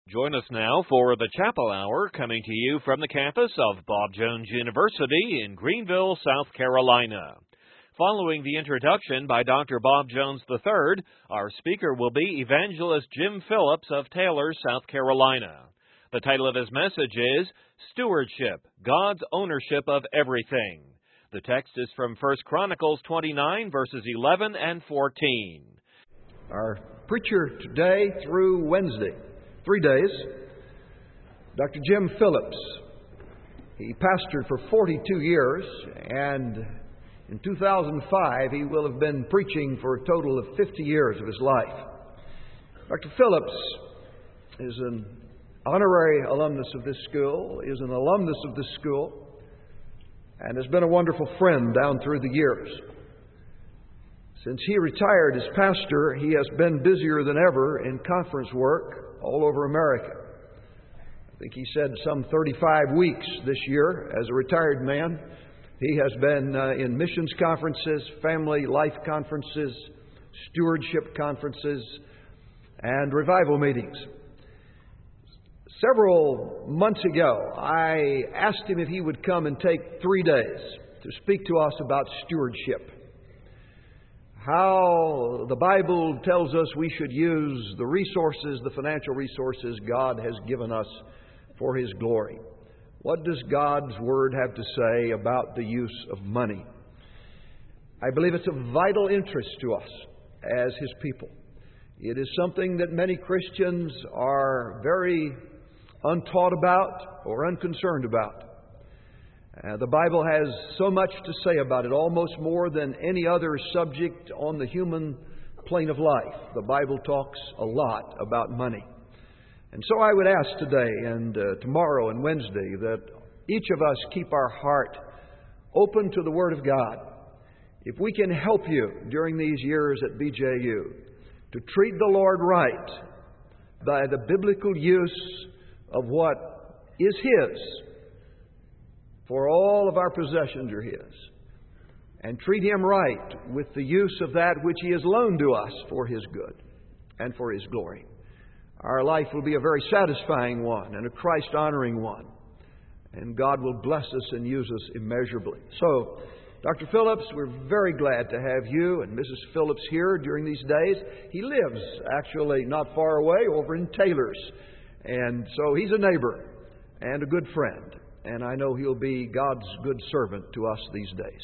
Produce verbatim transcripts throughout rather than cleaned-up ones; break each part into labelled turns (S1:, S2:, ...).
S1: Join us now for the Chapel Hour, coming to you from the campus of Bob Jones University in Greenville, South Carolina. Following the introduction by Doctor Bob Jones the third, our speaker will be Evangelist Jim Phillips of Taylor, South Carolina. The title of his message is Stewardship, God's Ownership of Everything. The text is from First Chronicles twenty-nine, verses eleven and fourteen.
S2: Our preacher today through Wednesday, three days, Doctor Jim Phillips. He pastored for forty-two years, and in two thousand five he will have been preaching for a total of fifty years of his life. Doctor Phillips is an honorary alumnus of this school, is an alumnus of this school, and has been a wonderful friend down through the years. Since he retired as pastor, he has been busier than ever in conference work all over America. I think he said some thirty-five weeks this year as a retired man. He has been uh, in missions conferences, family life conferences, stewardship conferences, and revival meetings. Several months ago, I asked him if he would come and take three days to speak to us about stewardship. How the Bible tells us we should use the resources, the financial resources God has given us for His glory. What does God's Word have to say about the use of money? I believe it's of vital interest to us as His people. It is something that many Christians are very untaught about or unconcerned about. Uh, the Bible has so much to say about it, almost more than any other subject on the human plane of life. The Bible talks a lot about money. And so I would ask today and uh, tomorrow and Wednesday that each of us keep our heart open to the Word of God. If we can help you during these years at B J U to treat the Lord right by the biblical use of what is His, for all of our possessions are His, and treat Him right with the use of that which He has loaned to us for His good and for His glory, our life will be a very satisfying one and a Christ-honoring one, and God will bless us and use us immeasurably. So, Doctor Phillips, we're very glad to have you and Missus Phillips here during these days. He lives actually not far away over in Taylor's, and so he's a neighbor and a good friend. And I know he'll be God's good servant to us these days.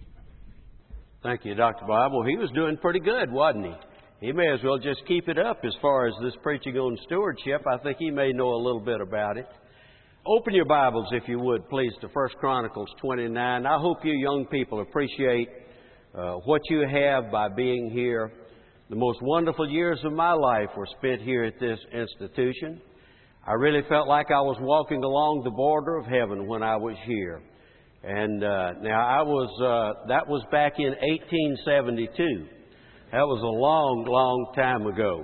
S3: Thank you, Doctor Bob. Well, he was doing pretty good, wasn't he? He may as well just keep it up as far as this preaching on stewardship. I think he may know a little bit about it. Open your Bibles, if you would, please, to First Chronicles twenty-nine. I hope you young people appreciate uh, what you have by being here. The most wonderful years of my life were spent here at this institution. I really felt like I was walking along the border of heaven when I was here. And uh, now I was, uh, that was back in eighteen seventy-two. That was a long, long time ago.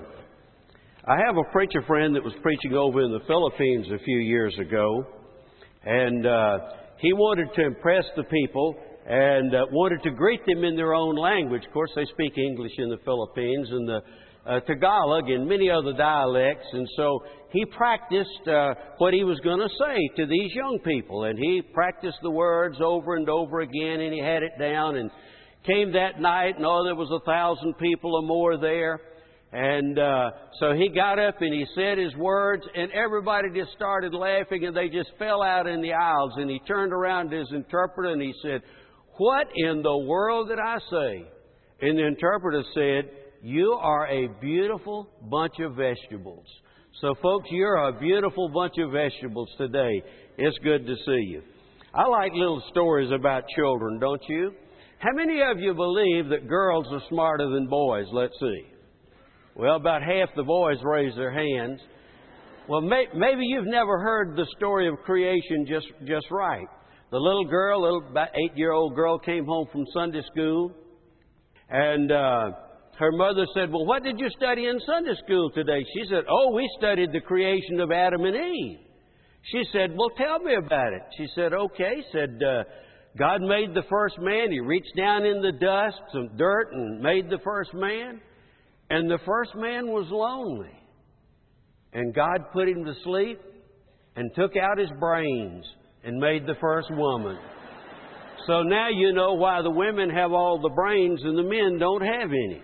S3: I have a preacher friend that was preaching over in the Philippines a few years ago. And uh, he wanted to impress the people and uh, wanted to greet them in their own language. Of course, they speak English in the Philippines and the Uh, Tagalog and many other dialects, and so he practiced uh, what he was going to say to these young people, and he practiced the words over and over again, and he had it down, and came that night, and oh, there was a thousand people or more there, and uh, so he got up and he said his words, and everybody just started laughing, and they just fell out in the aisles, and he turned around to his interpreter and he said, "What in the world did I say?" And the interpreter said, "You are a beautiful bunch of vegetables." So, folks, you're a beautiful bunch of vegetables today. It's good to see you. I like little stories about children, don't you? How many of you believe that girls are smarter than boys? Let's see. Well, about half the boys raise their hands. Well, may, maybe you've never heard the story of creation just, just right. The little girl, little about eight-year-old girl, came home from Sunday school, and uh, her mother said, "Well, what did you study in Sunday school today?" She said, "Oh, we studied the creation of Adam and Eve." She said, "Well, tell me about it." She said, "Okay." Said, uh, God made the first man. He reached down in the dust, some dirt, and made the first man. And the first man was lonely. And God put him to sleep and took out his brains and made the first woman. So now you know why the women have all the brains and the men don't have any.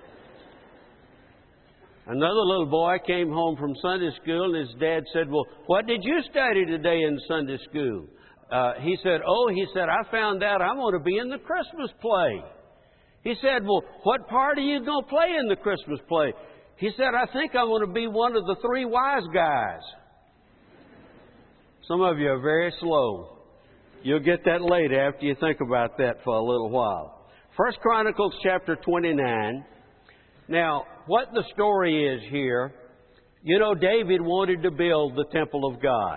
S3: Another little boy came home from Sunday school and his dad said, well, what did you study today in Sunday school? Uh, he said, oh, he said, I found out I'm going to be in the Christmas play. He said, well, what part are you going to play in the Christmas play? He said, I think I'm going to be one of the three wise guys. Some of you are very slow. You'll get that later after you think about that for a little while. First Chronicles chapter twenty-nine. Now, what the story is here, you know, David wanted to build the temple of God.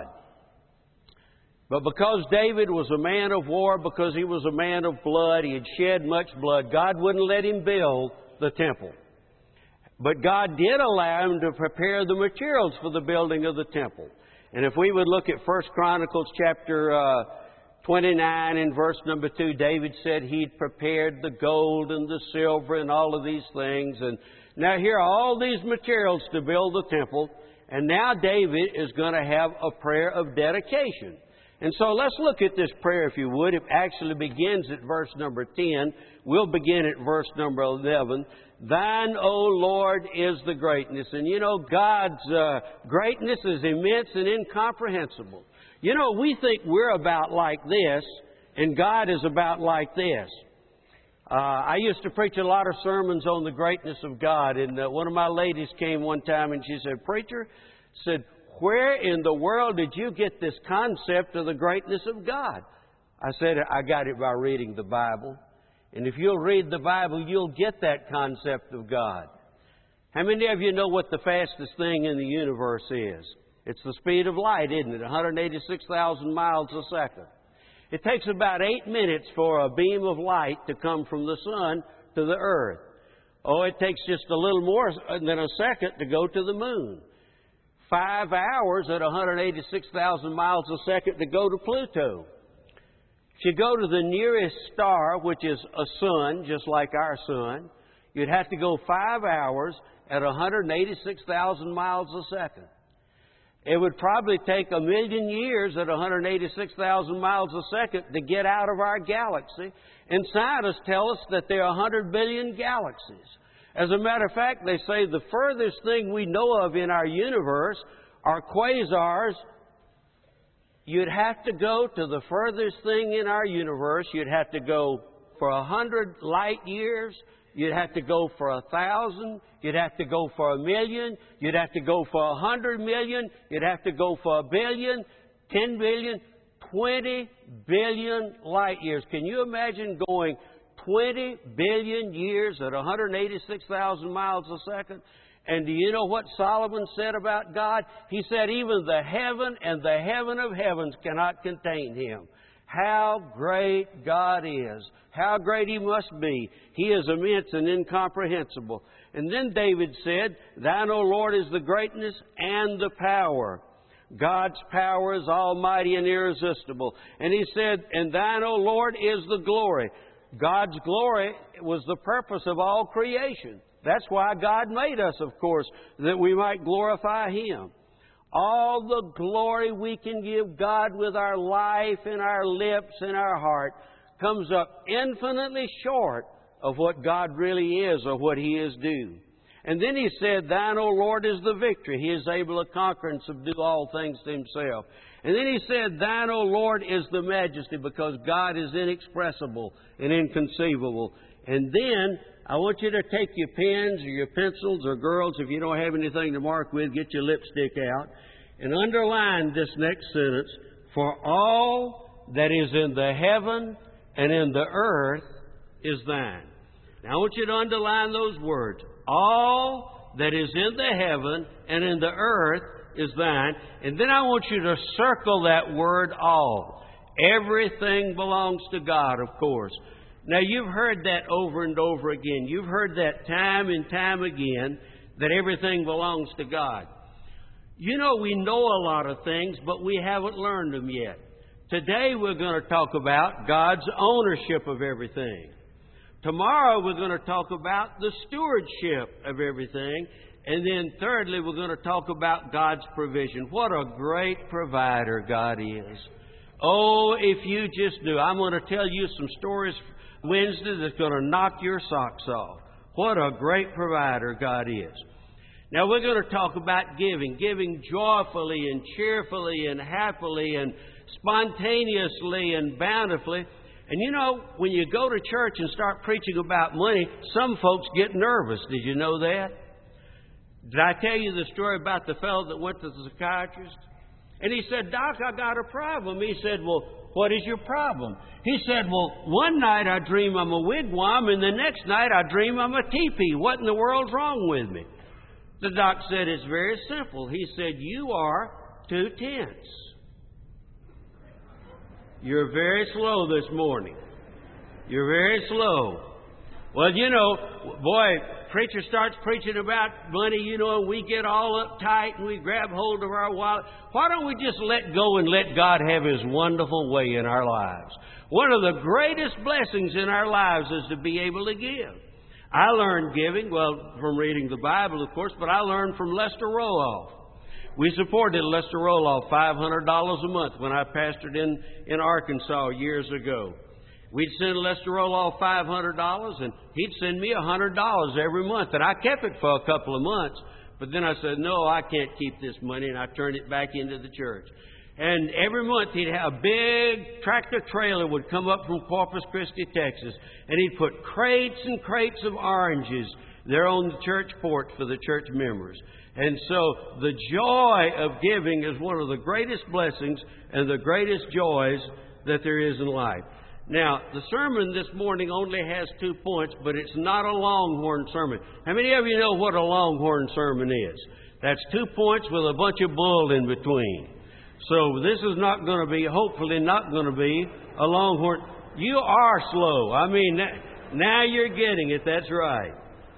S3: But because David was a man of war, because he was a man of blood, he had shed much blood, God wouldn't let him build the temple. But God did allow him to prepare the materials for the building of the temple. And if we would look at First Chronicles chapter uh, twenty-nine and verse number two, David said he'd prepared the gold and the silver and all of these things. And now here are all these materials to build the temple. And now David is going to have a prayer of dedication. And so let's look at this prayer, if you would. It actually begins at verse number ten. We'll begin at verse number eleven. Thine, O Lord, is the greatness. And you know, God's uh, greatness is immense and incomprehensible. You know, we think we're about like this, and God is about like this. Uh, I used to preach a lot of sermons on the greatness of God, and uh, one of my ladies came one time and she said, Preacher, said, where in the world did you get this concept of the greatness of God? I said, I got it by reading the Bible. And if you'll read the Bible, you'll get that concept of God. How many of you know what the fastest thing in the universe is? It's the speed of light, isn't it? one hundred eighty-six thousand miles a second. It takes about eight minutes for a beam of light to come from the sun to the earth. Oh, it takes just a little more than a second to go to the moon. Five hours at one hundred eighty-six thousand miles a second to go to Pluto. If you go to the nearest star, which is a sun, just like our sun, you'd have to go five hours at one hundred eighty-six thousand miles a second. It would probably take a million years at one hundred eighty-six thousand miles a second to get out of our galaxy. And scientists tell us that there are one hundred billion galaxies. As a matter of fact, they say the furthest thing we know of in our universe are quasars. You'd have to go to the furthest thing in our universe. You'd have to go for a hundred light years. You'd have to go for a thousand. You'd have to go for a million. You'd have to go for a hundred million. You'd have to go for a billion, ten billion, twenty billion light years. Can you imagine going twenty billion years at one hundred eighty-six thousand miles a second? And do you know what Solomon said about God? He said, even the heaven and the heaven of heavens cannot contain Him. How great God is. How great He must be. He is immense and incomprehensible. And then David said, Thine, O Lord, is the greatness and the power. God's power is almighty and irresistible. And he said, And Thine, O Lord, is the glory. God's glory was the purpose of all creation. That's why God made us, of course, that we might glorify Him. All the glory we can give God with our life and our lips and our heart comes up infinitely short of what God really is or what He is due. And then He said, Thine, O Lord, is the victory. He is able to conquer and subdue all things to Himself. And then He said, Thine, O Lord, is the majesty, because God is inexpressible and inconceivable. And then I want you to take your pens or your pencils, or girls, if you don't have anything to mark with, get your lipstick out and underline this next sentence. For all that is in the heaven and in the earth is Thine. Now I want you to underline those words. All that is in the heaven and in the earth is Thine. And then I want you to circle that word all. Everything belongs to God, of course. Now, you've heard that over and over again. You've heard that time and time again, that everything belongs to God. You know, we know a lot of things, but we haven't learned them yet. Today, we're going to talk about God's ownership of everything. Tomorrow, we're going to talk about the stewardship of everything. And then thirdly, we're going to talk about God's provision. What a great provider God is. Oh, if you just knew. I'm going to tell you some stories Wednesday that's going to knock your socks off. What a great provider God is. Now, we're going to talk about giving. Giving joyfully and cheerfully and happily and spontaneously and bountifully. And you know, when you go to church and start preaching about money, some folks get nervous. Did you know that? Did I tell you the story about the fellow that went to the psychiatrist? And he said, Doc, I got a problem. He said, well, what is your problem? He said, well, one night I dream I'm a wigwam, and the next night I dream I'm a teepee. What in the world's wrong with me? The doc said, it's very simple. He said, you are two tents. You're very slow this morning. You're very slow. Well, you know, boy, preacher starts preaching about money, you know, and we get all uptight and we grab hold of our wallet. Why don't we just let go and let God have His wonderful way in our lives? One of the greatest blessings in our lives is to be able to give. I learned giving, well, from reading the Bible, of course, but I learned from Lester Roloff. We supported Lester Roloff five hundred dollars a month when I pastored in, in Arkansas years ago. We'd send Lester Roloff five hundred dollars, and he'd send me one hundred dollars every month. And I kept it for a couple of months. But then I said, no, I can't keep this money, and I turned it back into the church. And every month he'd have a big tractor trailer would come up from Corpus Christi, Texas, and he'd put crates and crates of oranges there on the church porch for the church members. And so the joy of giving is one of the greatest blessings and the greatest joys that there is in life. Now, the sermon this morning only has two points, but it's not a longhorn sermon. How many of you know what a longhorn sermon is? That's two points with a bunch of bull in between. So this is not going to be, hopefully not going to be, a longhorn. You are slow. I mean, now you're getting it. That's right.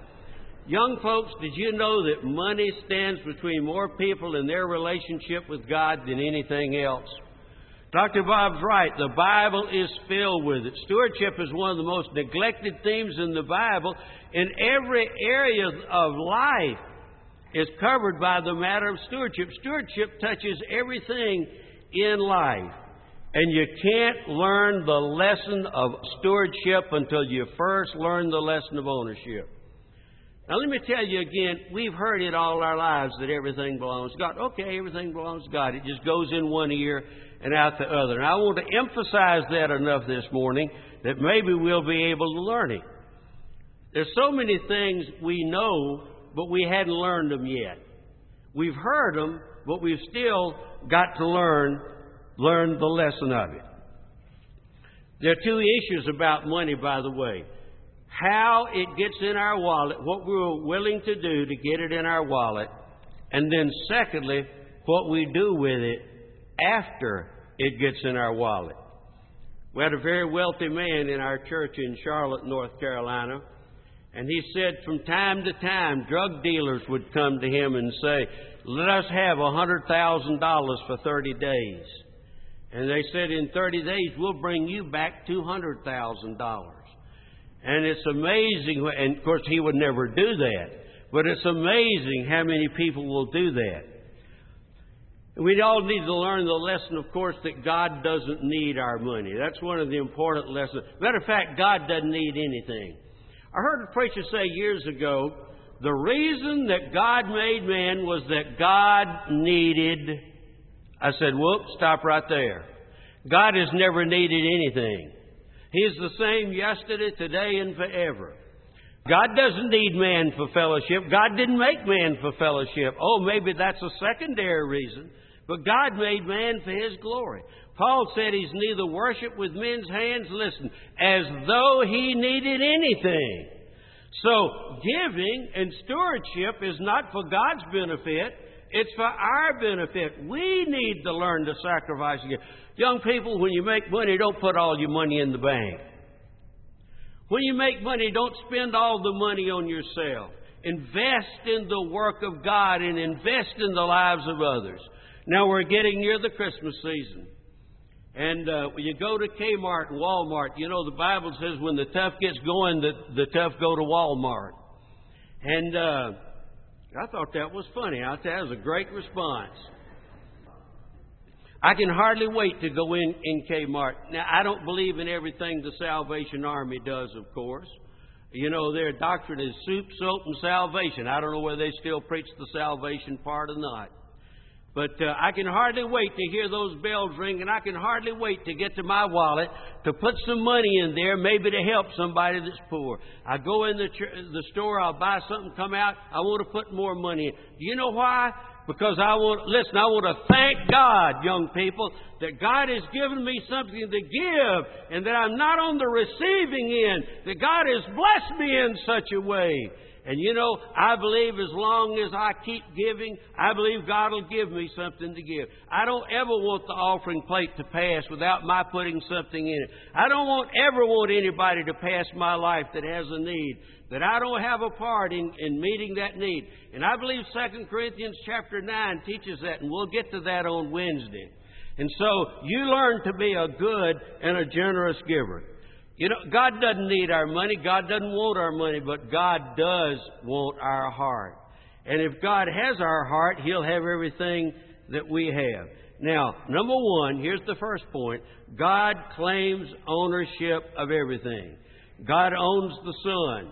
S3: Young folks, did you know that money stands between more people and their relationship with God than anything else? Doctor Bob's right. The Bible is filled with it. Stewardship is one of the most neglected themes in the Bible. In every area of life is covered by the matter of stewardship. Stewardship touches everything in life. And you can't learn the lesson of stewardship until you first learn the lesson of ownership. Now, let me tell you again, we've heard it all our lives that everything belongs to God. Okay, everything belongs to God. It just goes in one ear and out the other. And I want to emphasize that enough this morning that maybe we'll be able to learn it. There's so many things we know, but we hadn't learned them yet. We've heard them, but we've still got to learn, learn the lesson of it. There are two issues about money, by the way. How it gets in our wallet, what we're willing to do to get it in our wallet, and then secondly, what we do with it after it gets in our wallet. We had a very wealthy man in our church in Charlotte, North Carolina, and he said from time to time drug dealers would come to him and say, let us have one hundred thousand dollars for thirty days. And they said, in thirty days, we'll bring you back two hundred thousand dollars. And it's amazing, and of course he would never do that, but it's amazing how many people will do that. We all need to learn the lesson, of course, that God doesn't need our money. That's one of the important lessons. Matter of fact, God doesn't need anything. I heard a preacher say years ago, the reason that God made man was that God needed. I said, whoop, stop right there. God has never needed anything. He is the same yesterday, today, and forever. God doesn't need man for fellowship. God didn't make man for fellowship. Oh, maybe that's a secondary reason. But God made man for His glory. Paul said He's neither worshipped with men's hands, listen, as though He needed anything. So giving and stewardship is not for God's benefit. It's for our benefit. We need to learn to sacrifice and give. Young people, when you make money, don't put all your money in the bank. When you make money, don't spend all the money on yourself. Invest in the work of God and invest in the lives of others. Now we're getting near the Christmas season. And uh, when you go to Kmart and Walmart, you know the Bible says when the tough gets going, the, the tough go to Walmart. And uh, I thought that was funny. I thought that was a great response. I can hardly wait to go in in Kmart. Now, I don't believe in everything the Salvation Army does, of course. You know, their doctrine is soup, soap, and salvation. I don't know whether they still preach the salvation part or not. But uh, I can hardly wait to hear those bells ring, and I can hardly wait to get to my wallet to put some money in there, maybe to help somebody that's poor. I go in the, ch- the store, I'll buy something, come out, I want to put more money in. Do you know why? Because I want, listen, I want to thank God, young people, that God has given me something to give and that I'm not on the receiving end, that God has blessed me in such a way. And you know, I believe as long as I keep giving, I believe God will give me something to give. I don't ever want the offering plate to pass without my putting something in it. I don't want ever want anybody to pass my life that has a need, that I don't have a part in, in meeting that need. And I believe Second Corinthians chapter nine teaches that, and we'll get to that on Wednesday. And so you learn to be a good and a generous giver. You know, God doesn't need our money. God doesn't want our money, but God does want our heart. And if God has our heart, He'll have everything that we have. Now, number one, here's the first point. God claims ownership of everything. God owns the sun.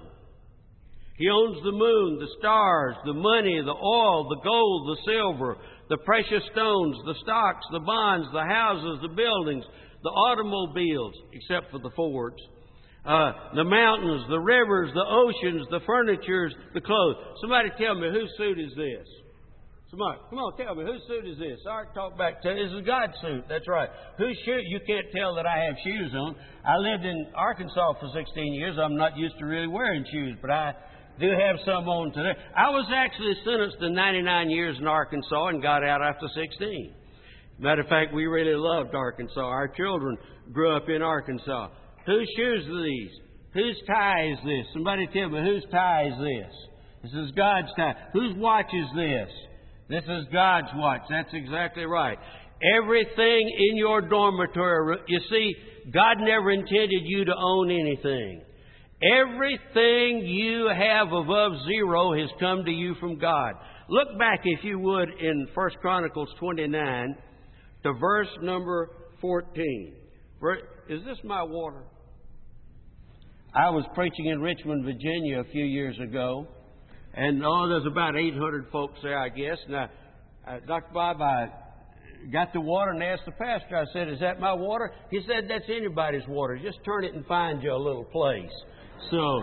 S3: He owns the moon, the stars, the money, the oil, the gold, the silver, the precious stones, the stocks, the bonds, the houses, the buildings, the automobiles, except for the Fords, uh, the mountains, the rivers, the oceans, the furnitures, the clothes. Somebody tell me, whose suit is this? Somebody, come on, tell me, whose suit is this? All right, talk back to this is God's suit. That's right. Whose shoe? You can't tell that I have shoes on. I lived in Arkansas for sixteen years. I'm not used to really wearing shoes, but I do have some on today. I was actually sentenced to ninety-nine years in Arkansas and got out after sixteen. Matter of fact, we really loved Arkansas. Our children grew up in Arkansas. Whose shoes are these? Whose tie is this? Somebody tell me, whose tie is this? This is God's tie. Whose watch is this? This is God's watch. That's exactly right. Everything in your dormitory, you see, God never intended you to own anything. Everything you have above zero has come to you from God. Look back, if you would, in First Chronicles twenty-nine to verse number fourteen. Is this my water? I was preaching in Richmond, Virginia a few years ago, and oh, there's about eight hundred folks there, I guess. Now, uh, Doctor Bob, I got the water and asked the pastor. I said, "Is that my water?" He said, "That's anybody's water. Just turn it and find you a little place." So,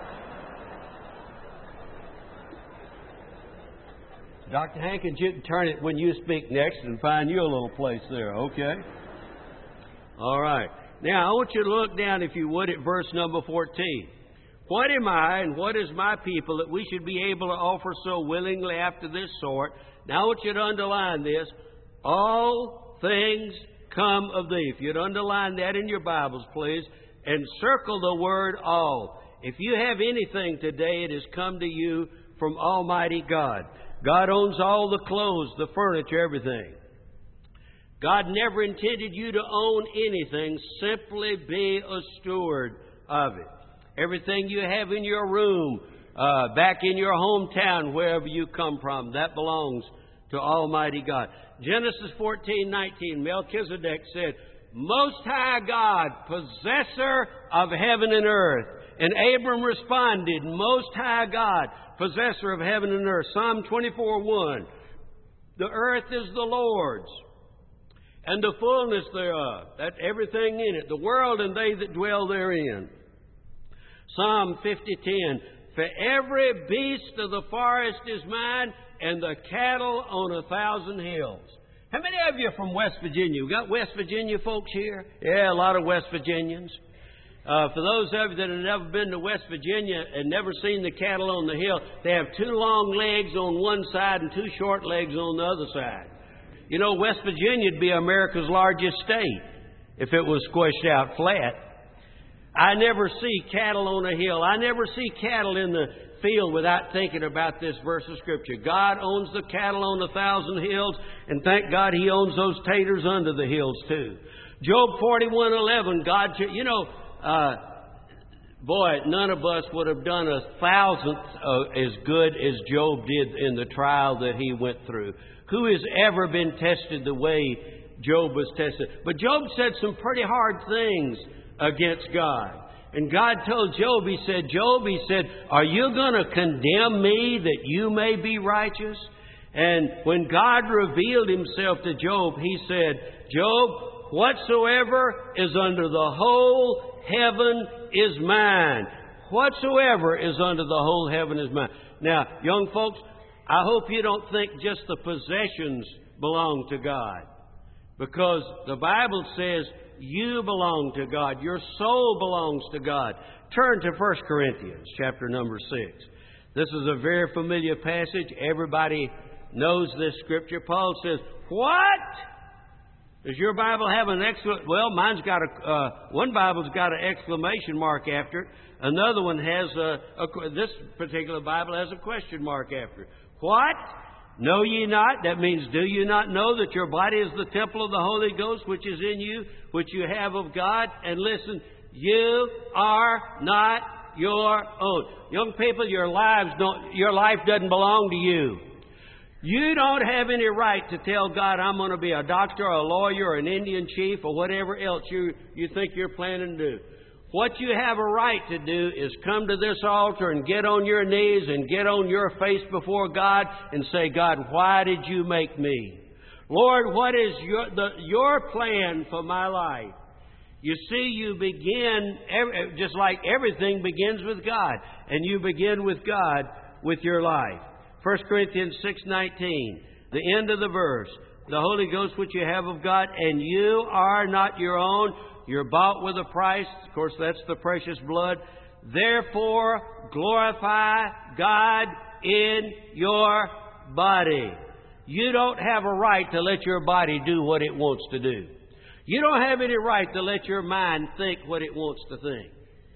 S3: Doctor Hankins, you can turn it when you speak next and find you a little place there, okay? All right. Now, I want you to look down, if you would, at verse number fourteen. What am I and what is my people that we should be able to offer so willingly after this sort? Now, I want you to underline this. All things come of thee. If you'd underline that in your Bibles, please, and circle the word all. If you have anything today, it has come to you from Almighty God. God owns all the clothes, the furniture, everything. God never intended you to own anything. Simply be a steward of it. Everything you have in your room, uh, back in your hometown, wherever you come from, that belongs to Almighty God. Genesis fourteen nineteen, Melchizedek said, "Most High God, possessor of heaven and earth." And Abram responded, "Most High God, possessor of heaven and earth." Psalm twenty-four one, "The earth is the Lord's, and the fullness thereof," that everything in it, "the world and they that dwell therein." Psalm fifty ten, "For every beast of the forest is mine, and the cattle on a thousand hills." How many of you are from West Virginia? We got West Virginia folks here? Yeah, a lot of West Virginians. Uh, for those of you that have never been to West Virginia and never seen the cattle on the hill, they have two long legs on one side and two short legs on the other side. You know, West Virginia would be America's largest state if it was squished out flat. I never see cattle on a hill. I never see cattle in the field without thinking about this verse of Scripture. God owns the cattle on a thousand hills, and thank God He owns those taters under the hills too. Job forty-one eleven, God, you know, uh, boy, none of us would have done a thousandth uh, as good as Job did in the trial that he went through. Who has ever been tested the way Job was tested? But Job said some pretty hard things against God. And God told Job, He said, Job, He said, are you going to condemn me that you may be righteous? And when God revealed Himself to Job, He said, Job, whatsoever is under the whole heaven is mine. Whatsoever is under the whole heaven is mine. Now, young folks, I hope you don't think just the possessions belong to God. Because the Bible says you belong to God. Your soul belongs to God. Turn to First Corinthians chapter number six. This is a very familiar passage. Everybody knows this scripture. Paul says, what? Does your Bible have an exclamation? Well, mine's got a, uh, one Bible's got an exclamation mark after it. Another one has a, a, this particular Bible has a question mark after it. What? Know ye not? That means, do you not know that your body is the temple of the Holy Ghost, which is in you, which you have of God? And listen, you are not your own. Young people, your lives don't, your life doesn't belong to you. You don't have any right to tell God, I'm going to be a doctor or a lawyer or an Indian chief or whatever else you, you think you're planning to do. What you have a right to do is come to this altar and get on your knees and get on your face before God and say, God, why did you make me? Lord, what is your, the, your plan for my life? You see, you begin, just like everything begins with God, and you begin with God with your life. First Corinthians six nineteen, the end of the verse. The Holy Ghost which you have of God, and you are not your own. You're bought with a price. Of course, that's the precious blood. Therefore, glorify God in your body. You don't have a right to let your body do what it wants to do. You don't have any right to let your mind think what it wants to think.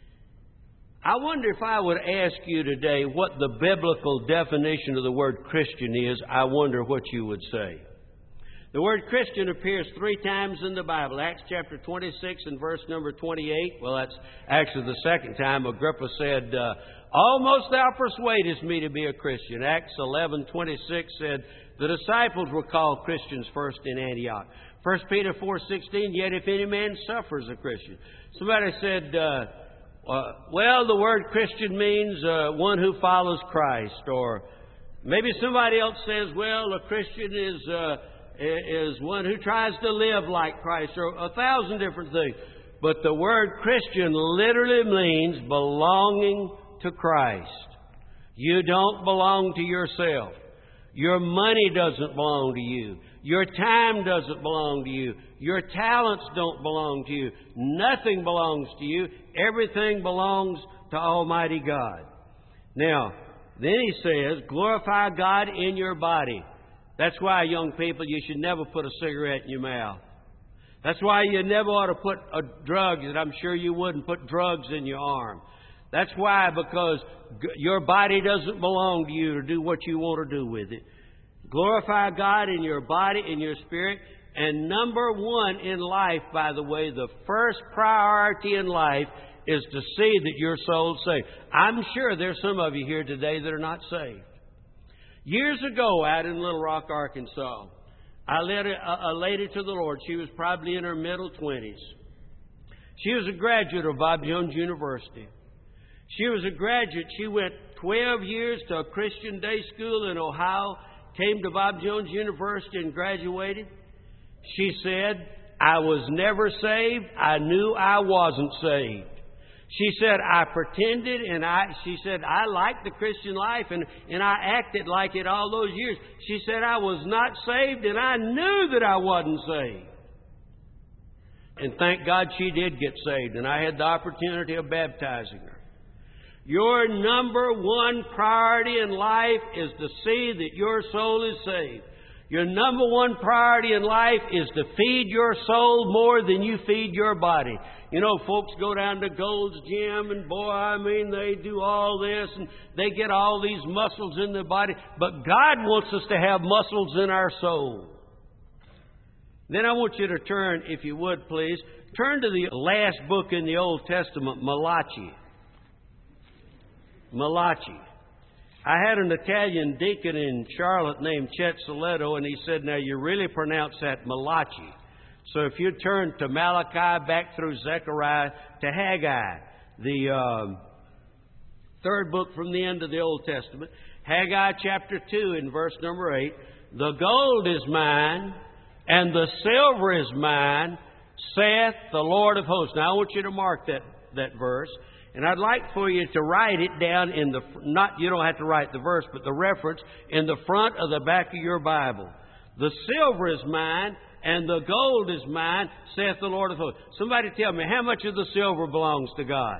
S3: I wonder if I would ask you today what the biblical definition of the word Christian is, I wonder what you would say. The word Christian appears three times in the Bible. Acts chapter twenty-six and verse number twenty-eight. Well, that's actually the second time. Agrippa said, uh, almost thou persuadest me to be a Christian. Acts eleven twenty-six said, the disciples were called Christians first in Antioch. First Peter four sixteen, yet if any man suffers a Christian. Somebody said, uh, uh, well, the word Christian means uh, one who follows Christ. Or maybe somebody else says, well, a Christian is... Uh, is one who tries to live like Christ, or a thousand different things. But the word Christian literally means belonging to Christ. You don't belong to yourself. Your money doesn't belong to you. Your time doesn't belong to you. Your talents don't belong to you. Nothing belongs to you. Everything belongs to Almighty God. Now, then he says, glorify God in your body. That's why, young people, you should never put a cigarette in your mouth. That's why you never ought to put a drug, and I'm sure you wouldn't put drugs in your arm. That's why, because your body doesn't belong to you to do what you want to do with it. Glorify God in your body, in your spirit. And number one in life, by the way, the first priority in life is to see that your soul's saved. I'm sure there's some of you here today that are not saved. Years ago, out in Little Rock, Arkansas, I led a, a lady to the Lord. She was probably in her middle twenties. She was a graduate of Bob Jones University. She was a graduate. She went twelve years to a Christian day school in Ohio, came to Bob Jones University and graduated. She said, I was never saved. I knew I wasn't saved. She said, I pretended, and I, she said, I liked the Christian life, and, and I acted like it all those years. She said, I was not saved, and I knew that I wasn't saved. And thank God she did get saved, and I had the opportunity of baptizing her. Your number one priority in life is to see that your soul is saved. Your number one priority in life is to feed your soul more than you feed your body. You know, folks go down to Gold's Gym, and boy, I mean, they do all this, and they get all these muscles in their body. But God wants us to have muscles in our soul. Then I want you to turn, if you would, please, turn to the last book in the Old Testament, Malachi. Malachi. I had an Italian deacon in Charlotte named Chet Soletto, and he said, now you really pronounce that Malachi. So if you turn to Malachi, back through Zechariah to Haggai, the um, third book from the end of the Old Testament, Haggai chapter two in verse number eight, the gold is mine and the silver is mine, saith the Lord of hosts. Now I want you to mark that, that verse. And I'd like for you to write it down in the, not, you don't have to write the verse, but the reference in the front of the back of your Bible. The silver is mine and the gold is mine, saith the Lord of hosts. Somebody tell me, how much of the silver belongs to God?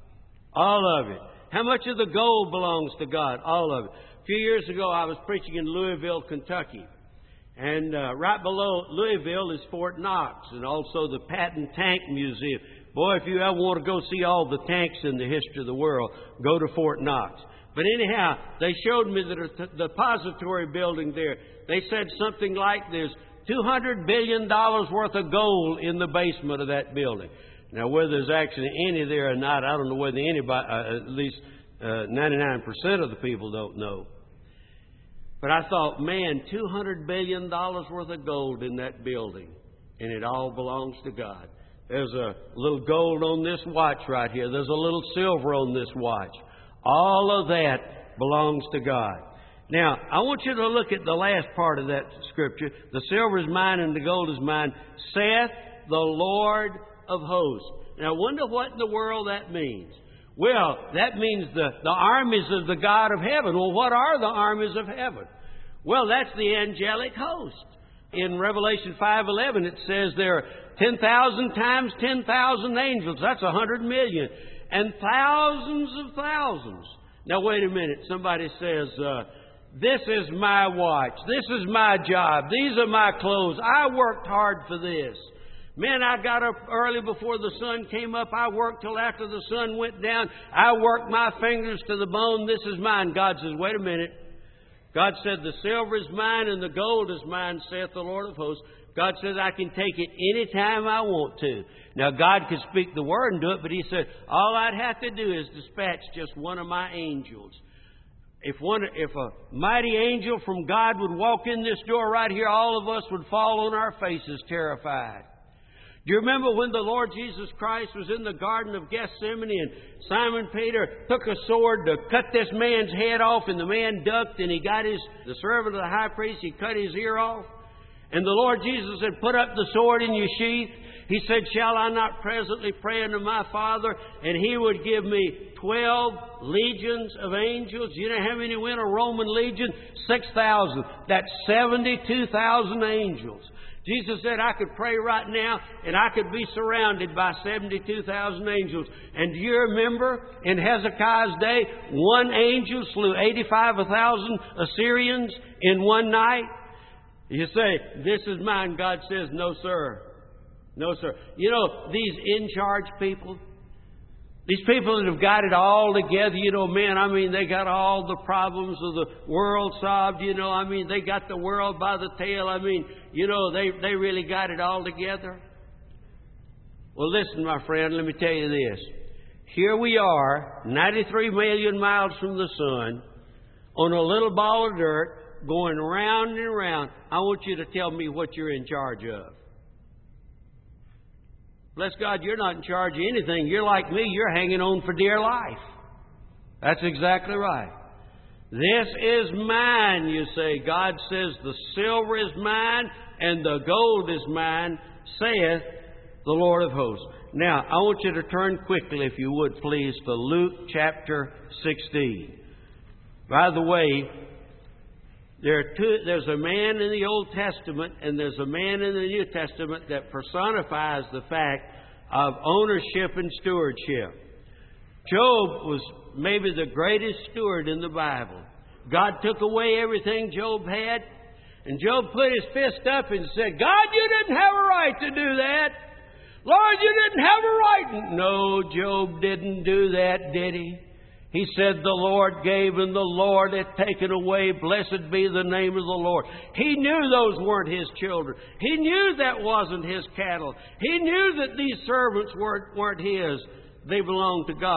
S3: All of it. How much of the gold belongs to God? All of it. A few years ago, I was preaching in Louisville, Kentucky. And uh, right below Louisville is Fort Knox and also the Patton Tank Museum. Boy, if you ever want to go see all the tanks in the history of the world, go to Fort Knox. But anyhow, they showed me the depository building there. They said something like there's two hundred billion dollars worth of gold in the basement of that building. Now, whether there's actually any there or not, I don't know whether anybody, uh, at least uh, ninety-nine percent of the people don't know. But I thought, man, two hundred billion dollars worth of gold in that building, and it all belongs to God. There's a little gold on this watch right here. There's a little silver on this watch. All of that belongs to God. Now, I want you to look at the last part of that scripture. The silver is mine and the gold is mine, saith the Lord of hosts. Now, I wonder what in the world that means. Well, that means the, the armies of the God of heaven. Well, what are the armies of heaven? Well, that's the angelic host. In Revelation five eleven, it says there are ten thousand times ten thousand angels. That's a hundred million. And thousands of thousands. Now, wait a minute. Somebody says, uh, this is my watch. This is my job. These are my clothes. I worked hard for this. Man, I got up early before the sun came up. I worked till after the sun went down. I worked my fingers to the bone. This is mine. God says, wait a minute. God said, the silver is mine and the gold is mine, saith the Lord of hosts. God says, I can take it any time I want to. Now, God could speak the word and do it, but He said, all I'd have to do is dispatch just one of my angels. If one, if a mighty angel from God would walk in this door right here, all of us would fall on our faces terrified. Do you remember when the Lord Jesus Christ was in the Garden of Gethsemane and Simon Peter took a sword to cut this man's head off, and the man ducked and he got his, the servant of the high priest, he cut his ear off? And the Lord Jesus said, put up the sword in your sheath. He said, shall I not presently pray unto my Father, and He would give me twelve legions of angels? You know how many went a Roman legion? Six thousand. That's seventy-two thousand angels. Jesus said, I could pray right now and I could be surrounded by seventy-two thousand angels. And do you remember in Hezekiah's day, one angel slew eighty-five thousand Assyrians in one night? You say, this is mine. God says, no, sir. No, sir. You know, these in-charge people, these people that have got it all together, you know, man, I mean, they got all the problems of the world solved, you know, I mean, they got the world by the tail. I mean, you know, they, they really got it all together. Well, listen, my friend, let me tell you this. Here we are, ninety-three million miles from the sun, on a little ball of dirt, going round and round. I want you to tell me what you're in charge of. Bless God, you're not in charge of anything. You're like me. You're hanging on for dear life. That's exactly right. This is mine, you say. God says the silver is mine and the gold is mine, saith the Lord of hosts. Now, I want you to turn quickly, if you would please, to Luke chapter sixteen. By the way, There are two, there's a man in the Old Testament and there's a man in the New Testament that personifies the fact of ownership and stewardship. Job was maybe the greatest steward in the Bible. God took away everything Job had, and Job put his fist up and said, God, you didn't have a right to do that. Lord, you didn't have a right. No, Job didn't do that, did he? He said, the Lord gave and the Lord hath taken away. Blessed be the name of the Lord. He knew those weren't His children. He knew that wasn't His cattle. He knew that these servants weren't, weren't His. They belonged to God.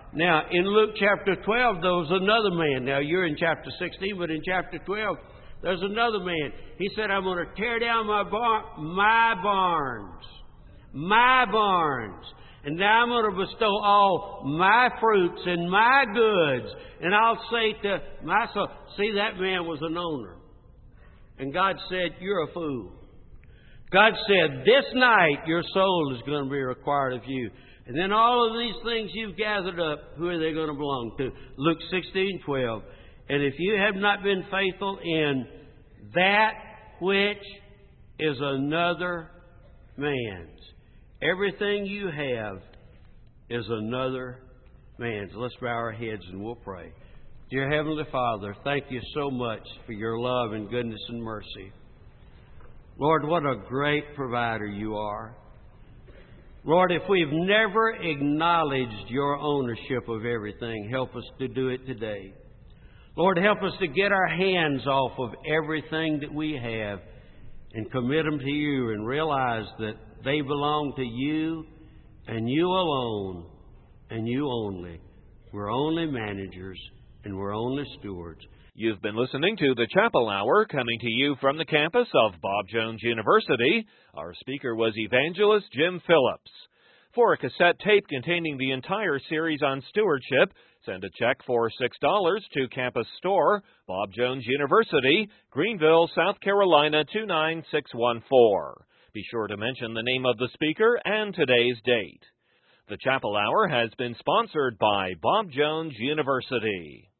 S3: Now, in Luke chapter twelve, there was another man. Now, you're in chapter sixteen, but in chapter twelve, there's another man. He said, I'm going to tear down my bar- my barns. My barns. And now I'm going to bestow all my fruits and my goods. And I'll say to my soul, see, that man was an owner. And God said, you're a fool. God said, this night your soul is going to be required of you. And then all of these things you've gathered up, who are they going to belong to? Luke sixteen twelve. And if you have not been faithful in that which is another man's, everything you have is another man's. Let's bow our heads and we'll pray. Dear Heavenly Father, thank you so much for your love and goodness and mercy. Lord, what a great provider you are. Lord, if we've never acknowledged your ownership of everything, help us to do it today. Lord, help us to get our hands off of everything that we have and commit them to you and realize that they belong to you and you alone and you only. We're only managers and we're only stewards.
S1: You've been listening to the Chapel Hour, coming to you from the campus of Bob Jones University. Our speaker was evangelist Jim Phillips. For a cassette tape containing the entire series on stewardship, send a check for six dollars to Campus Store, Bob Jones University, Greenville, South Carolina two nine six one four. Be sure to mention the name of the speaker and today's date. The Chapel Hour has been sponsored by Bob Jones University.